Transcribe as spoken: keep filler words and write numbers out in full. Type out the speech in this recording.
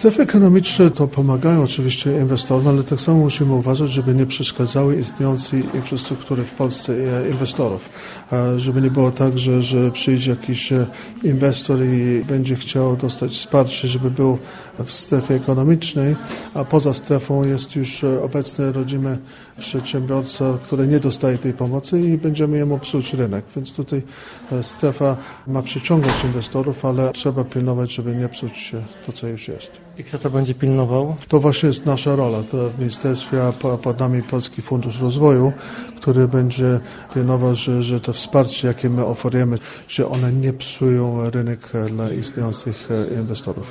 Strefy ekonomiczne to pomagają oczywiście inwestorom, ale tak samo musimy uważać, żeby nie przeszkadzały istniejącej infrastruktury w Polsce inwestorów. Żeby nie było tak, że, że przyjdzie jakiś inwestor i będzie chciał dostać wsparcie, żeby był w strefie ekonomicznej, a poza strefą jest już obecny rodzimy przedsiębiorca, który nie dostaje tej pomocy i będziemy jemu psuć rynek. Więc tutaj strefa ma przyciągać inwestorów, ale trzeba pilnować, żeby nie psuć to, co już jest. I kto to będzie pilnował? To właśnie jest nasza rola. To w ministerstwie, a pod nami Polski Fundusz Rozwoju, który będzie pilnował, że, że to wsparcie, jakie my oferujemy, że one nie psują rynek dla istniejących inwestorów.